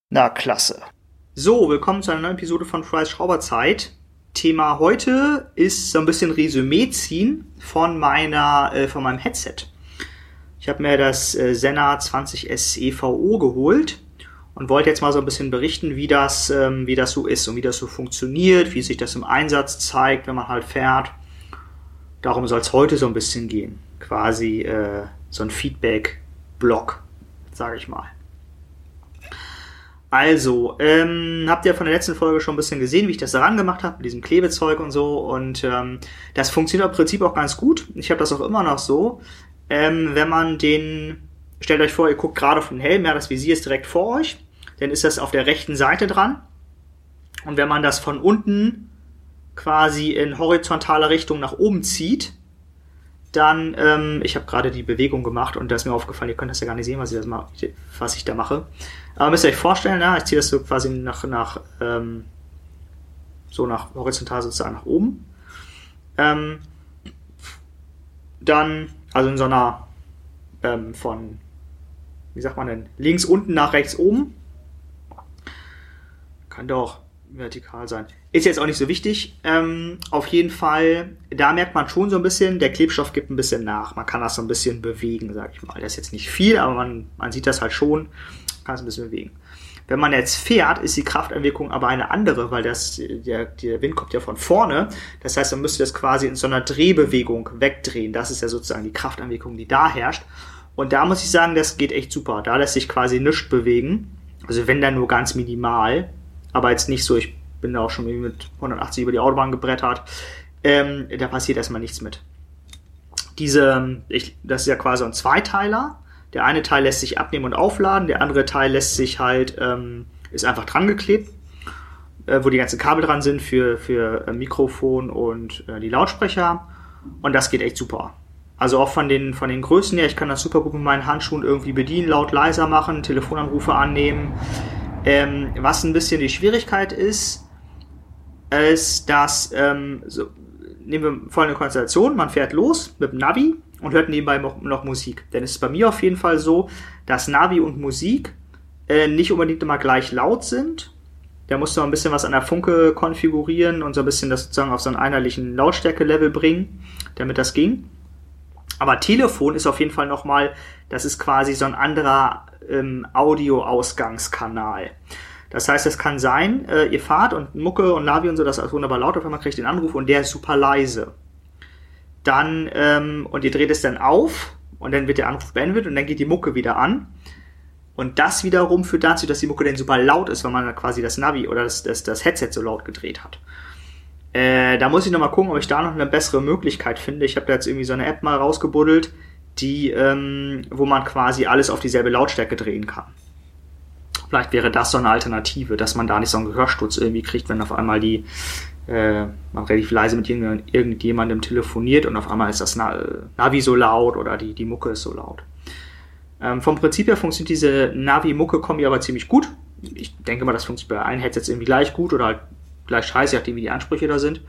Na, klasse. So, willkommen zu einer neuen Episode von Fry's Schrauberzeit. Thema heute ist so ein bisschen Resümee ziehen von meinem Headset. Ich habe mir das Sena 20S EVO geholt und wollte jetzt mal so ein bisschen berichten, wie das so ist und wie das so funktioniert, wie sich das im Einsatz zeigt, wenn man halt fährt. Darum soll es heute so ein bisschen gehen. Quasi so ein Feedback-Blog, sage ich mal. Also, habt ihr von der letzten Folge schon ein bisschen gesehen, wie ich das daran gemacht habe, mit diesem Klebezeug und so. Und das funktioniert im Prinzip auch ganz gut. Ich habe das auch immer noch so. Wenn man stellt euch vor, ihr guckt gerade auf den Helm, ja, das Visier ist direkt vor euch. Dann ist das auf der rechten Seite dran. Und wenn man das von unten quasi in horizontaler Richtung nach oben zieht, dann, ich habe gerade die Bewegung gemacht und da ist mir aufgefallen, ihr könnt das ja gar nicht sehen, was ich da mache. Aber müsst ihr euch vorstellen, ja, ich ziehe das so quasi nach horizontal sozusagen nach oben. Dann, also in so einer von, wie sagt man denn, links unten nach rechts oben. Kann doch vertikal sein. Ist jetzt auch nicht so wichtig. Auf jeden Fall, da merkt man schon so ein bisschen, der Klebstoff gibt ein bisschen nach. Man kann das so ein bisschen bewegen, sag ich mal. Das ist jetzt nicht viel, aber man sieht das halt schon, kann es ein bisschen bewegen. Wenn man jetzt fährt, ist die Krafteinwirkung aber eine andere, weil der Wind kommt ja von vorne. Das heißt, man müsste das quasi in so einer Drehbewegung wegdrehen. Das ist ja sozusagen die Krafteinwirkung, die da herrscht. Und da muss ich sagen, das geht echt super. Da lässt sich quasi nichts bewegen. Also wenn dann nur ganz minimal. Aber jetzt nicht so, ich bin da auch schon mit 180 über die Autobahn gebrettert. Da passiert erstmal nichts mit. Das ist ja quasi ein Zweiteiler. Der eine Teil lässt sich abnehmen und aufladen, der andere Teil lässt sich ist einfach dran geklebt, wo die ganzen Kabel dran sind für Mikrofon und die Lautsprecher. Und das geht echt super. Also auch von den Größen her, ich kann das super gut mit meinen Handschuhen irgendwie bedienen, laut, leiser machen, Telefonanrufe annehmen. Was ein bisschen die Schwierigkeit ist, dass, nehmen wir folgende Konstellation, man fährt los mit dem Navi und hört nebenbei noch Musik. Denn es ist bei mir auf jeden Fall so, dass Navi und Musik nicht unbedingt immer gleich laut sind. Da musst du ein bisschen was an der Funke konfigurieren und so ein bisschen das sozusagen auf so einen einheitlichen Lautstärke-Level bringen, damit das ging. Aber Telefon ist auf jeden Fall nochmal, das ist quasi so ein anderer Audio-Ausgangskanal. Das heißt, es kann sein, ihr fahrt und Mucke und Navi und so, das ist alles wunderbar laut, auf einmal kriegt ihr den Anruf und der ist super leise. Dann, und ihr dreht es dann auf und dann wird der Anruf beendet und dann geht die Mucke wieder an. Und das wiederum führt dazu, dass die Mucke dann super laut ist, weil man dann quasi das Navi oder das Headset so laut gedreht hat. Da muss ich nochmal gucken, ob ich da noch eine bessere Möglichkeit finde. Ich habe da jetzt irgendwie so eine App mal rausgebuddelt, wo man quasi alles auf dieselbe Lautstärke drehen kann. Vielleicht wäre das so eine Alternative, dass man da nicht so einen Gehörsturz irgendwie kriegt, wenn auf einmal man relativ leise mit irgendjemandem telefoniert und auf einmal ist das Navi so laut oder die Mucke ist so laut. Vom Prinzip her funktioniert diese Navi-Mucke-Kombi aber ziemlich gut. Ich denke mal, das funktioniert bei allen Headsets irgendwie gleich gut oder halt gleich scheiße, je nachdem wie die Ansprüche da sind.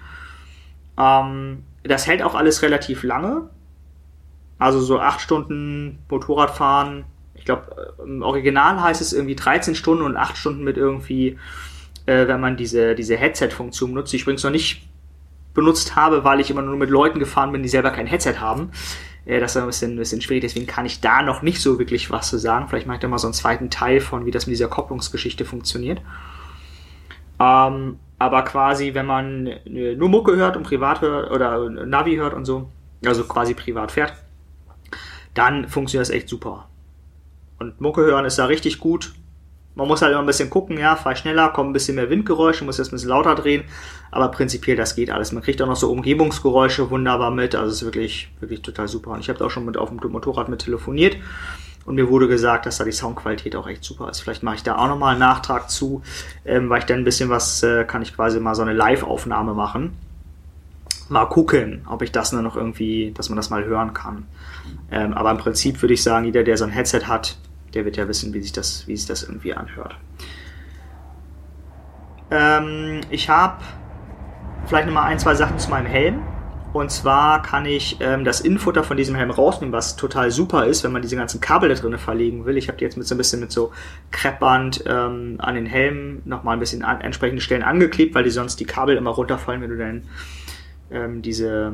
Das hält auch alles relativ lange. Also so 8 Stunden Motorradfahren. Ich glaube, im Original heißt es irgendwie 13 Stunden und 8 Stunden mit irgendwie, wenn man diese Headset-Funktion nutzt, die ich übrigens noch nicht benutzt habe, weil ich immer nur mit Leuten gefahren bin, die selber kein Headset haben. Das ist ein bisschen schwierig, deswegen kann ich da noch nicht so wirklich was zu sagen. Vielleicht mache ich da mal so einen zweiten Teil von, wie das mit dieser Kopplungsgeschichte funktioniert. Aber quasi, wenn man nur Mucke hört und privat hört oder Navi hört und so, also quasi privat fährt, dann funktioniert das echt super. Und Mucke hören ist da richtig gut. Man muss halt immer ein bisschen gucken, ja, fahr schneller, kommt ein bisschen mehr Windgeräusche, muss jetzt ein bisschen lauter drehen, aber prinzipiell, das geht alles. Man kriegt auch noch so Umgebungsgeräusche wunderbar mit, also es ist wirklich, wirklich total super. Und ich habe da auch schon auf dem Motorrad mit telefoniert und mir wurde gesagt, dass da die Soundqualität auch echt super ist. Vielleicht mache ich da auch nochmal einen Nachtrag zu, weil ich dann ein bisschen kann ich quasi mal so eine Live-Aufnahme machen. Mal gucken, ob ich das nur noch irgendwie, dass man das mal hören kann. Aber im Prinzip würde ich sagen, jeder, der so ein Headset hat, der wird ja wissen, wie sich das irgendwie anhört. Ich habe vielleicht nochmal 1, 2 Sachen zu meinem Helm. Und zwar kann ich das Innenfutter von diesem Helm rausnehmen, was total super ist, wenn man diese ganzen Kabel da drin verlegen will. Ich habe die jetzt ein bisschen mit so Kreppband an den Helm nochmal ein bisschen an entsprechende Stellen angeklebt, weil die sonst die Kabel immer runterfallen, wenn du dann diese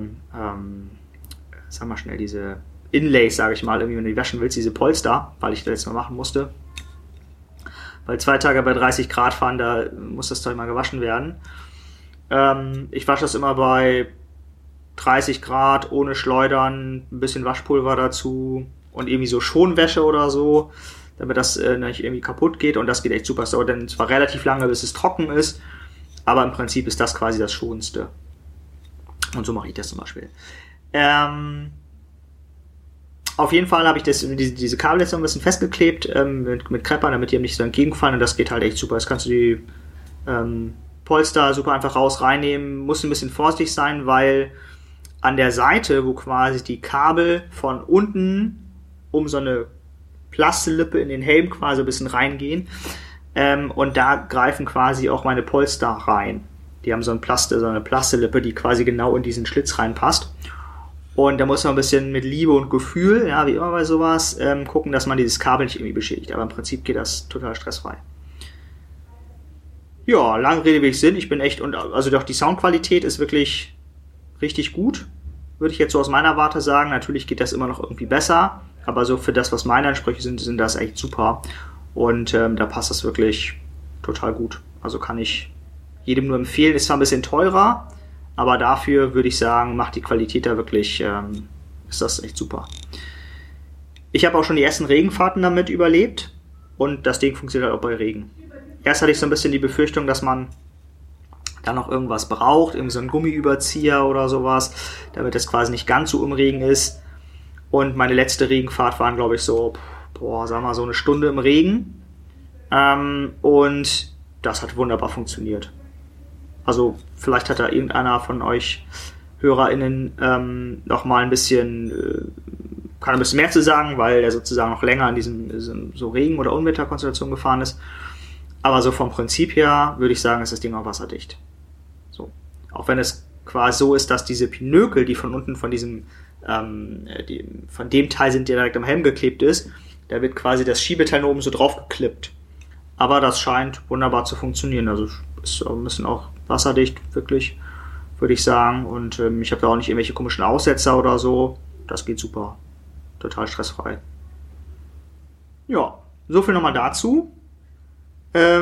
Inlays, sage ich mal, irgendwie, wenn du die waschen willst, diese Polster, weil ich das jetzt mal machen musste. Weil 2 Tage bei 30 Grad fahren, da muss das Zeug mal gewaschen werden. Ich wasche das immer bei 30 Grad, ohne Schleudern, ein bisschen Waschpulver dazu und irgendwie so Schonwäsche oder so, damit das nicht irgendwie kaputt geht. Und das geht echt super. Es dauert dann zwar relativ lange, bis es trocken ist, aber im Prinzip ist das quasi das Schonendste. Und so mache ich das zum Beispiel. Auf jeden Fall habe ich diese Kabel jetzt noch ein bisschen festgeklebt mit Kreppern, damit die eben nicht so entgegenfallen. Und das geht halt echt super. Jetzt kannst du die Polster super einfach reinnehmen. Musst ein bisschen vorsichtig sein, weil an der Seite, wo quasi die Kabel von unten um so eine Plastelippe in den Helm quasi ein bisschen reingehen. Und da greifen quasi auch meine Polster rein. Die haben so eine Plastelippe, die quasi genau in diesen Schlitz reinpasst. Und da muss man ein bisschen mit Liebe und Gefühl, ja, wie immer bei sowas, gucken, dass man dieses Kabel nicht irgendwie beschädigt. Aber im Prinzip geht das total stressfrei. Ja, lange Rede, wenig Sinn. Ich bin echt, also doch die Soundqualität ist wirklich richtig gut, würde ich jetzt so aus meiner Warte sagen. Natürlich geht das immer noch irgendwie besser, aber so für das, was meine Ansprüche sind das echt super. Und da passt das wirklich total gut. Also kann ich jedem nur empfehlen. Ist zwar ein bisschen teurer, aber dafür würde ich sagen, macht die Qualität da wirklich, ist das echt super. Ich habe auch schon die ersten Regenfahrten damit überlebt und das Ding funktioniert halt auch bei Regen. Erst hatte ich so ein bisschen die Befürchtung, dass man da noch irgendwas braucht, irgend so ein Gummiüberzieher oder sowas, damit das quasi nicht ganz so im Regen ist. Und meine letzte Regenfahrt waren, glaube ich, so, sagen wir mal, so eine Stunde im Regen. Und das hat wunderbar funktioniert. Also vielleicht hat da irgendeiner von euch HörerInnen noch mal ein bisschen, kann ein bisschen mehr zu sagen, weil er sozusagen noch länger in diesem so Regen- oder Unwetterkonstellation gefahren ist. Aber so vom Prinzip her würde ich sagen, ist das Ding auch wasserdicht. So. Auch wenn es quasi so ist, dass diese Pinökel, die von unten von von dem Teil sind, der direkt am Helm geklebt ist, da wird quasi das Schiebeteil oben so drauf geklippt. Aber das scheint wunderbar zu funktionieren. Also ist ein bisschen auch wasserdicht, wirklich, würde ich sagen. Und ich habe da auch nicht irgendwelche komischen Aussetzer oder so. Das geht super. Total stressfrei. Ja, so viel nochmal dazu. Ja,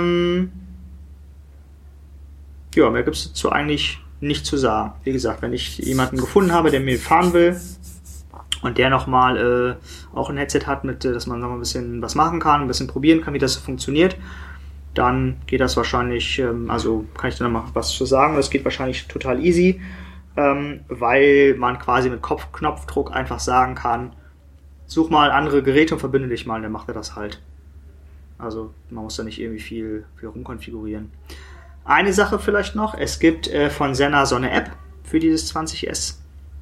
mehr gibt es dazu eigentlich nicht zu sagen. Wie gesagt, wenn ich jemanden gefunden habe, der mir fahren will und der nochmal auch ein Headset hat, dass man noch ein bisschen was machen kann, ein bisschen probieren kann, wie das so funktioniert, dann geht das wahrscheinlich, also kann ich da noch mal was zu sagen, das geht wahrscheinlich total easy, weil man quasi mit Knopfdruck einfach sagen kann, such mal andere Geräte und verbinde dich mal, und dann macht er das halt. Also man muss da nicht irgendwie viel rumkonfigurieren. Eine Sache vielleicht noch, es gibt von Sena so eine App für dieses 20S.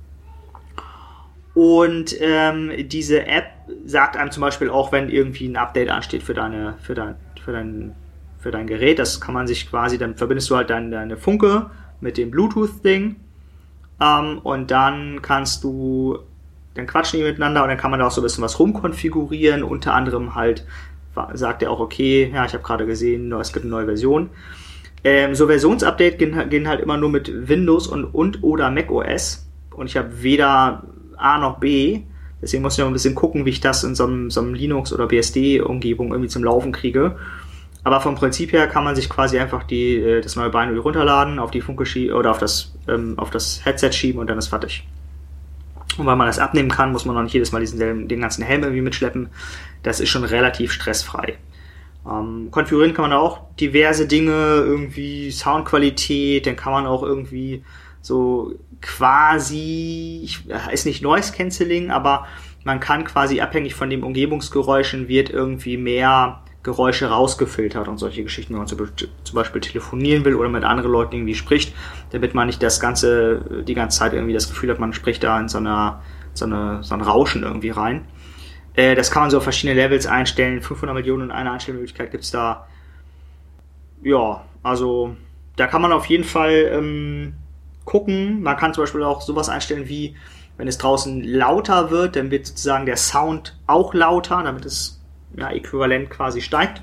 Und diese App sagt einem zum Beispiel auch, wenn irgendwie ein Update ansteht für dein Gerät. Das kann man sich quasi, dann verbindest du halt deine Funke mit dem Bluetooth-Ding und dann dann quatschen die miteinander und dann kann man da auch so ein bisschen was rumkonfigurieren. Unter anderem halt sagt er auch, okay, ja, ich habe gerade gesehen, es gibt eine neue Version. So Versionsupdate gehen halt immer nur mit Windows und oder Mac OS und ich habe weder A noch B, deswegen muss ich noch ein bisschen gucken, wie ich das in so einem Linux- oder BSD-Umgebung irgendwie zum Laufen kriege. Aber vom Prinzip her kann man sich quasi einfach das neue Binary runterladen, auf die Funke schieben oder auf das Headset schieben und dann ist fertig. Und weil man das abnehmen kann, muss man noch nicht jedes Mal den ganzen Helm irgendwie mitschleppen. Das ist schon relativ stressfrei. Konfigurieren kann man auch diverse Dinge, irgendwie Soundqualität, dann kann man auch irgendwie so quasi, ist nicht Noise Cancelling, aber man kann quasi abhängig von den Umgebungsgeräuschen wird irgendwie mehr Geräusche rausgefiltert und solche Geschichten, wenn man zum Beispiel telefonieren will oder mit anderen Leuten irgendwie spricht, damit man nicht die ganze Zeit irgendwie das Gefühl hat, man spricht da in so ein Rauschen irgendwie rein. Das kann man so auf verschiedene Levels einstellen, 500 Millionen und eine Einstellmöglichkeit gibt's da. Ja, also da kann man auf jeden Fall gucken. Man kann zum Beispiel auch sowas einstellen wie, wenn es draußen lauter wird, dann wird sozusagen der Sound auch lauter, damit es äquivalent quasi steigt.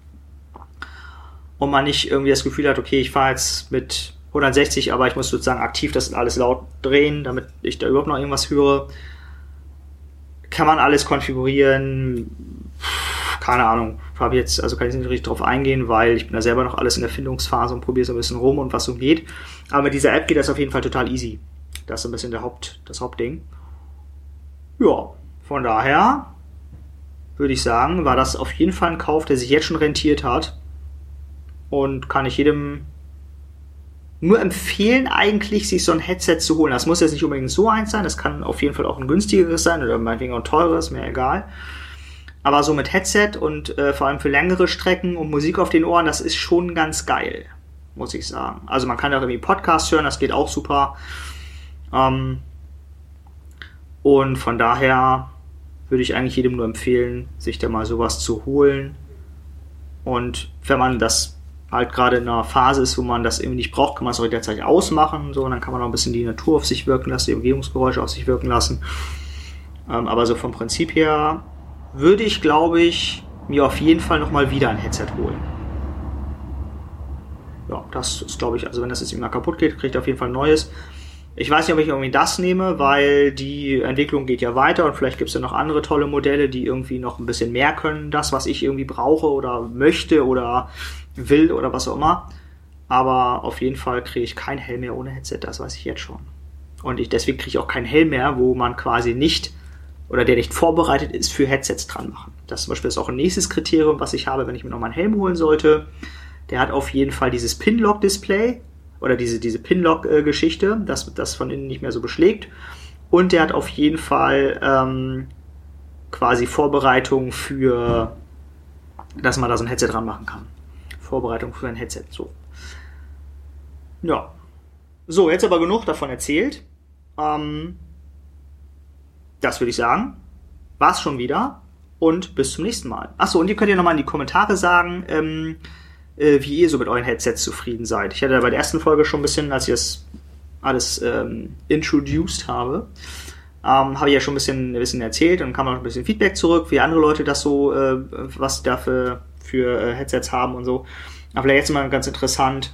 Und man nicht irgendwie das Gefühl hat, okay, ich fahre jetzt mit 160, aber ich muss sozusagen aktiv das alles laut drehen, damit ich da überhaupt noch irgendwas höre. Kann man alles konfigurieren. Keine Ahnung. Kann ich jetzt nicht richtig drauf eingehen, weil ich bin da selber noch alles in der Findungsphase und probiere so ein bisschen rum und was so geht. Aber mit dieser App geht das auf jeden Fall total easy. Das ist ein bisschen das Hauptding. Ja, von daher würde ich sagen, war das auf jeden Fall ein Kauf, der sich jetzt schon rentiert hat. Und kann ich jedem nur empfehlen, eigentlich sich so ein Headset zu holen. Das muss jetzt nicht unbedingt so eins sein, das kann auf jeden Fall auch ein günstigeres sein oder meinetwegen auch ein teures, mir egal. Aber so mit Headset und vor allem für längere Strecken und Musik auf den Ohren, das ist schon ganz geil, muss ich sagen. Also man kann auch irgendwie Podcasts hören, das geht auch super. Und von daher würde ich eigentlich jedem nur empfehlen, sich da mal sowas zu holen. Und wenn man das halt gerade in einer Phase ist, wo man das irgendwie nicht braucht, kann man es auch jederzeit ausmachen. So, und dann kann man auch ein bisschen die Natur auf sich wirken lassen, die Umgebungsgeräusche auf sich wirken lassen. Aber so vom Prinzip her würde ich, glaube ich, mir auf jeden Fall nochmal wieder ein Headset holen. Ja, das ist, glaube ich, also wenn das jetzt immer kaputt geht, kriegt ihr auf jeden Fall ein neues. Ich weiß nicht, ob ich irgendwie das nehme, weil die Entwicklung geht ja weiter und vielleicht gibt es ja noch andere tolle Modelle, die irgendwie noch ein bisschen mehr können, das, was ich irgendwie brauche oder möchte oder will oder was auch immer. Aber auf jeden Fall kriege ich kein Helm mehr ohne Headset, das weiß ich jetzt schon. Und deswegen kriege ich auch keinen Helm mehr, wo man quasi nicht oder der nicht vorbereitet ist für Headsets dran machen. Das zum Beispiel ist auch ein nächstes Kriterium, was ich habe, wenn ich mir noch mal einen Helm holen sollte. Der hat auf jeden Fall dieses Pin-Lock-Display oder diese Pin-Lock-Geschichte, das von innen nicht mehr so beschlägt. Und der hat auf jeden Fall quasi Vorbereitung für, dass man da so ein Headset dran machen kann. Vorbereitung für ein Headset, so. Ja. So, jetzt aber genug davon erzählt. Das würde ich sagen. War's schon wieder. Und bis zum nächsten Mal. Achso, und ihr könnt ja nochmal in die Kommentare sagen, wie ihr so mit euren Headsets zufrieden seid. Ich hatte ja bei der ersten Folge schon ein bisschen, als ich das alles introduced habe, habe ich ja schon ein bisschen erzählt und kam auch ein bisschen Feedback zurück, wie andere Leute das so, was da für Headsets haben und so. Aber vielleicht jetzt mal ganz interessant,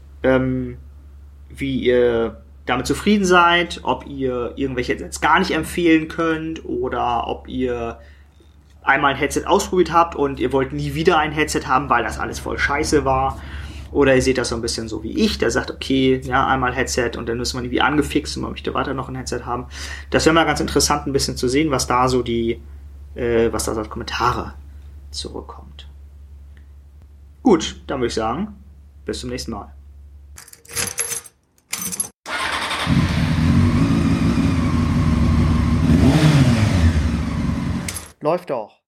wie ihr damit zufrieden seid, ob ihr irgendwelche Headsets gar nicht empfehlen könnt oder ob ihr einmal ein Headset ausprobiert habt und ihr wollt nie wieder ein Headset haben, weil das alles voll scheiße war. Oder ihr seht das so ein bisschen so wie ich, der sagt, okay, ja, einmal Headset und dann ist man irgendwie angefixt und man möchte weiter noch ein Headset haben. Das wäre mal ganz interessant, ein bisschen zu sehen, was da so was da so als Kommentare zurückkommt. Gut, dann würde ich sagen, bis zum nächsten Mal. Läuft doch.